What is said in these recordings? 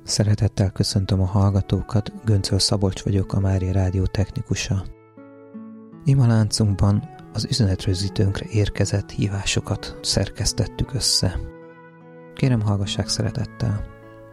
Szeretettel köszöntöm a hallgatókat, Göncöl Szabolcs vagyok, a Mária Rádió technikusa. Imaláncunkban az üzenetrögzítőnkre érkezett hívásokat szerkesztettük össze. Kérem, hallgassák szeretettel!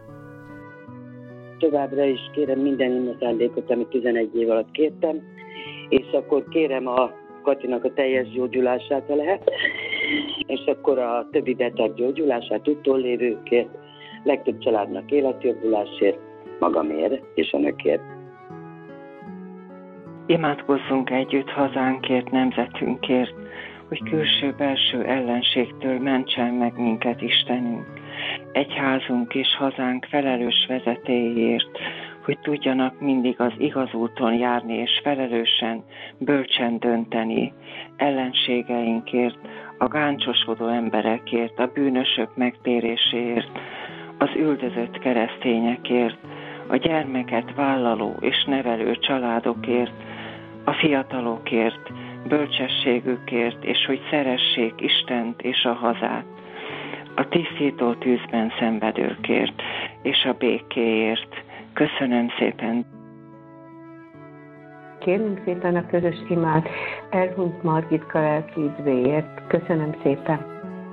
Továbbra is kérem minden imaszándékot, amit 11 év alatt kértem, és akkor kérem a Katinak a teljes gyógyulását, ha lehet, és akkor a többi beteg gyógyulását, utollévőkért, legtöbb családnak életjobbulásért, magamért és önökért. Imádkozzunk együtt hazánkért, nemzetünkért, hogy külső-belső ellenségtől mentsen meg minket Istenünk. Egyházunk és hazánk felelős vezetéért, hogy tudjanak mindig az igaz úton járni és felelősen, bölcsen dönteni ellenségeinkért, a gáncosodó emberekért, a bűnösök megtéréséért, az üldözött keresztényekért, a gyermeket vállaló és nevelő családokért, a fiatalokért, bölcsességükért, és hogy szeressék Istent és a hazát, a tisztító tűzben szenvedőkért és a békéért. Köszönöm szépen! Kérünk szépen a közös imát elhunyt Margitka lelki üdvéért. Köszönöm szépen!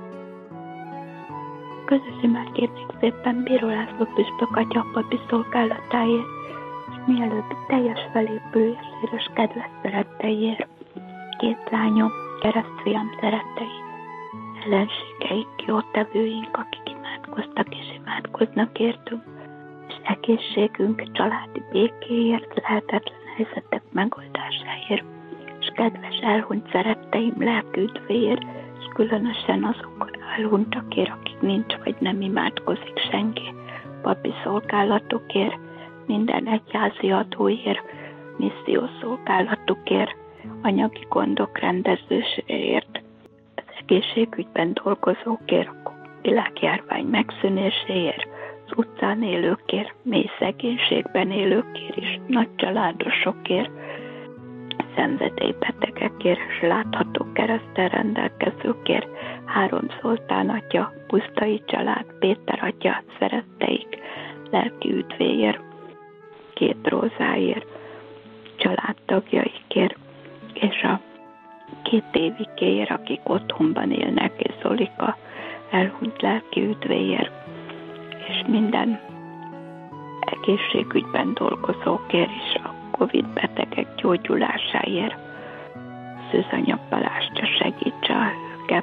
Közös imát kérnék szépen Bíró László püspök atya papi szolgálatáért, és mielőtt teljes felépülésére és kedves szeretteiért, két lányom, keresztfiam szerettei, ellenségeink, jótevőink, akik imádkoztak és imádkoznak értünk, és egészségünk, családi békéért, lehetetlen helyzetek megoldásáért, és kedves elhunyt szeretteim lelki üdvéért, és különösen azok elhunytakért, akik nincs vagy nem imádkozik senki, papi szolgálatokért, minden egyházi adóért, missziós szolgálatukért, anyagi gondok rendezéséért, az egészségügyben dolgozókért, a világjárvány megszűnéséért, az utcán élőkért, mély szegénységben élőkért és nagy családosokért, szenvedélybetegekért és látható kereszttel rendelkezőkért, Három Zoltán atya, Pusztai család, Péter atya, szeretteik, lelki üdvéért, Két Rózáért, családtagjaikért, és a két Évikéért, akik otthonban élnek, és Zolika elhunyt lelki üdvéért, és minden egészségügyben dolgozókért, és a Covid betegek gyógyulásáért. Szűzanya Balázs segítse őket,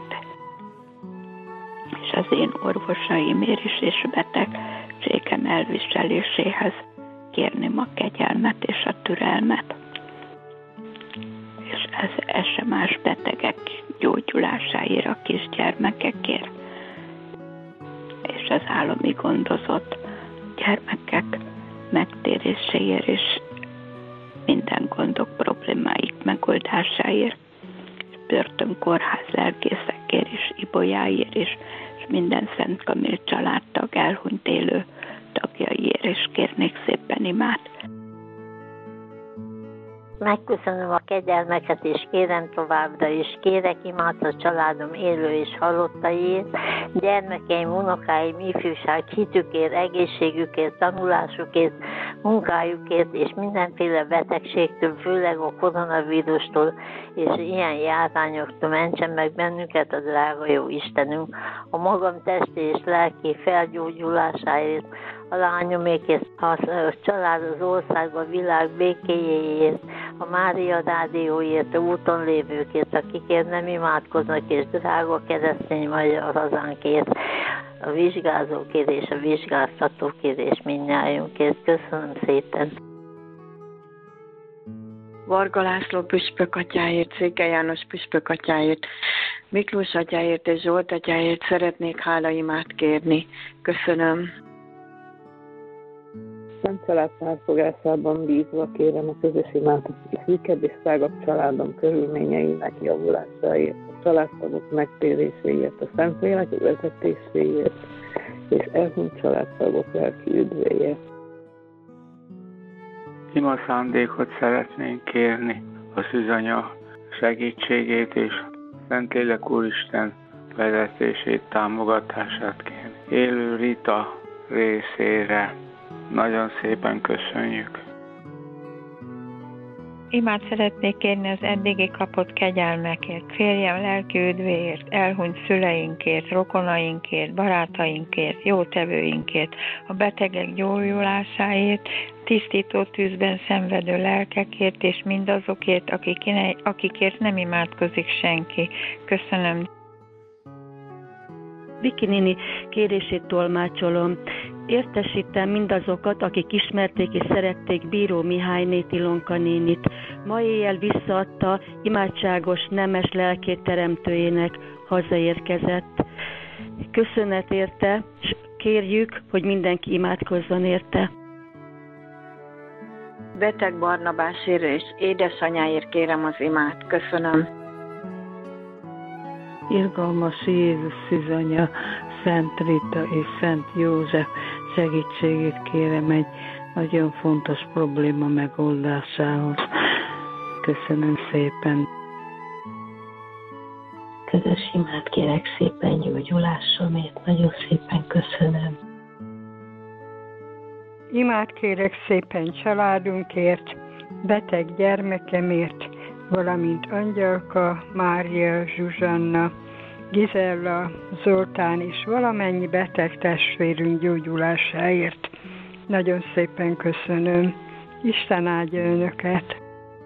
és az én orvosaimért is, és betegségem elviseléséhez kérném a kegyelmet és a türelmet, és az SMS betegek gyógyulásáért, a kisgyermekekért, és az állami gondozott gyermekek megtéréséért, és minden gondok, problémáik megoldásáért, és börtönkórház lelkészekért, és ibolyáért, és minden Szent Kamil családtag elhunyt élő tagjaiért, és kérnék szépen imát. Megköszönöm a kegyelmeket, és kérem továbbra is. Kérek imát a családom élő és halottaiért, gyermekeim, unokáim, ifjúság, hitükért, egészségükért, tanulásukért, munkájukért, és mindenféle betegségtől, főleg a koronavírustól, és ilyen járványoktól mentsen meg bennünket a drága jó Istenünk, a magam testi és lelki felgyógyulásáért, a lányomékért, a család, az ország, a világ békéjéért, a Mária Rádióért, a úton lévőkért, akikért nem imádkoznak, és drága keresztény magyar hazánkért, a vizsgázókért és a vizsgáztatókért, és mindnyájunkért. Köszönöm szépen! Varga László püspök atyáért, Székely János püspök atyáért, Miklós atyáért és Zsolt atyáért szeretnék hálaimát kérni. Köszönöm. Szent család pártfogásában bízva kérem a közös imát a szűkebb és tágabb családom körülményeinek javulásáért, a családtagok megtéréséért, a Szentlélek vezetéséért, és elhunyt családtagok lelki üdvéért. Ima szándékot szeretnénk kérni, a szűzanya segítségét és Szentlélek Úristen vezetését, támogatását kérni. Élő Rita részére Nagyon szépen köszönjük. Imát szeretnék kérni az eddigi kapott kegyelmekért, férjem lelki üdvéért, elhunyt szüleinkért, rokonainkért, barátainkért, jótevőinkért, a betegek gyógyulásáért, tisztító tűzben szenvedő lelkekért, és mindazokért, akikért nem imádkozik senki. Köszönöm. Viki néni kérését tolmácsolom. Értesítem mindazokat, akik ismerték és szerették Bíró Mihálynét, Ilonka nénit. Ma éjjel visszaadta imádságos, nemes lelkét teremtőjének, hazaérkezett. Köszönet érte, és kérjük, hogy mindenki imádkozzon érte. Beteg Barnabásért és édesanyáért kérem az imát. Köszönöm. Irgalmas Jézus Szűzanya, Szent Rita és Szent József segítségét kérem egy nagyon fontos probléma megoldásához. Köszönöm szépen. Közös imát kérek szépen gyógyulásomért, nagyon szépen köszönöm. Imát kérek szépen családunkért, beteg gyermekemért, valamint Angyalka, Mária, Zsuzsanna, Gizella, Zoltán és valamennyi beteg testvérünk gyógyulásáért. Nagyon szépen köszönöm. Isten áldja önöket!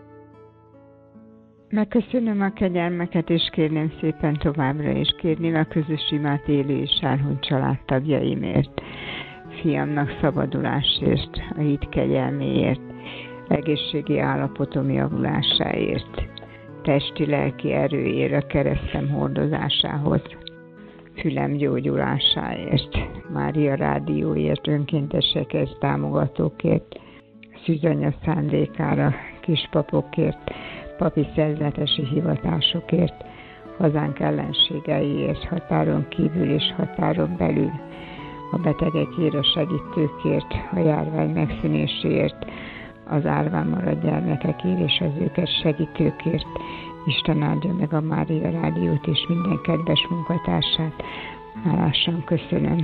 Megköszönöm a kegyelmeket, és kérném szépen továbbra is kérni a közös imát élő és elhunyt családtagjaimért, fiamnak szabadulásért, a hit kegyelméért, egészségi állapotom javulásáért, testi-lelki erőért, a keresztem hordozásához, fülem gyógyulásáért, Mária Rádióért, önkéntesekhez, támogatókért, Szűzanya szándékára, kispapokért, papi szerzetesi hivatásokért, hazánk ellenségeiért, határon kívül és határon belül, a betegekért, a segítőkért, a járvány megszűnéséért, az árván maradt gyermekekért és az őket segítőkért. Isten áldja meg a Mária Rádiót és minden kedves munkatársát. Hálásan köszönöm.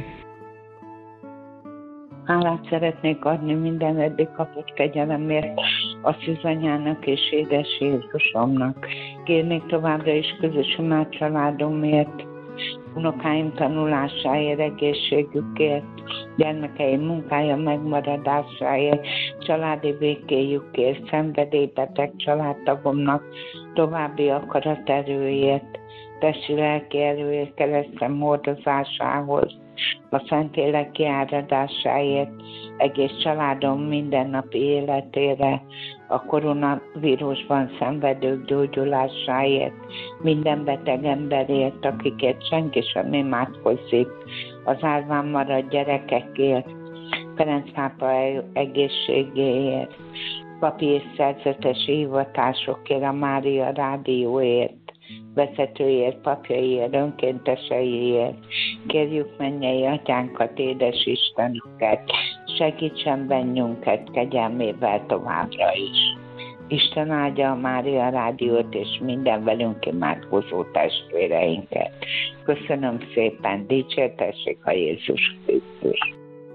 Hálát szeretnék adni minden eddig kapott kegyelemért a Szűzanyának és édes Jézusomnak. Kérnék továbbra is közös imát családomért, unokáim tanulásáért, egészségükért, gyermekeim munkája megmaradásáért, családi békéjükért, szenvedélybeteg családtagomnak további akaraterőért, testi-lelki erőért, keresztem hordozásához, a Szentlélek kiáradásáért, egész családom mindennapi életére, a koronavírusban szenvedők gyógyulásáért, minden beteg emberért, akikért senki sem imádkozik, az árván maradt gyerekekért, Ferenc pápa egészségéért, papi és szerzetesi hivatásokért, a Mária Rádióért, vezetőért, papjaiért, önkénteseiért. Kérjük mennyei atyánkat, édes Istenünket, segítsen bennünket kegyelmével továbbra is. Isten áldja a Mária Rádiót és minden velünk imádkozó testvéreinket. Köszönöm szépen, dicsértessék a Jézus Krisztus.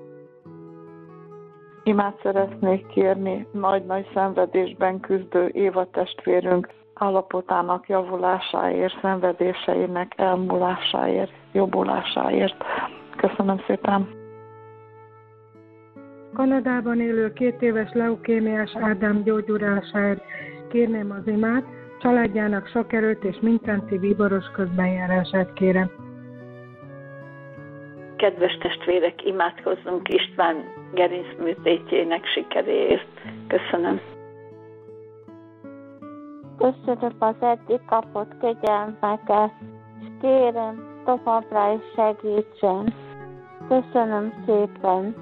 Imát szeretnék kérni nagy-nagy szenvedésben küzdő Éva testvérünk állapotának javulásáért, szenvedéseinek elmúlásáért, jobbulásáért. Köszönöm szépen. Kanadában élő 2 éves leukémiás Ádám gyógyulásáért kérném az imát, családjának sok erőt és mindkenti bíboros közbenjárását kérem. Kedves testvérek, imádkozzunk István gerincműtétjének sikeréért. Köszönöm. Köszönöm az eddig kapott kegyelmeket, és kérem, továbbra is segítsen. Köszönöm szépen.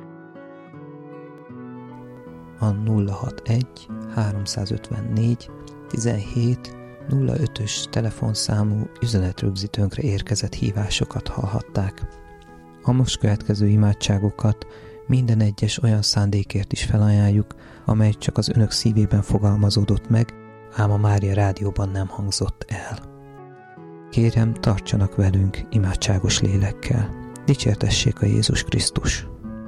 A 061 354 17 05-ös telefonszámú üzenetrögzítőnkre érkezett hívásokat hallhatták. A most következő imádságokat minden egyes olyan szándékért is felajánljuk, amely csak az önök szívében fogalmazódott meg, ám a Mária Rádióban nem hangzott el. Kérem, tartsanak velünk imádságos lélekkel. Dicsértessék a Jézus Krisztus!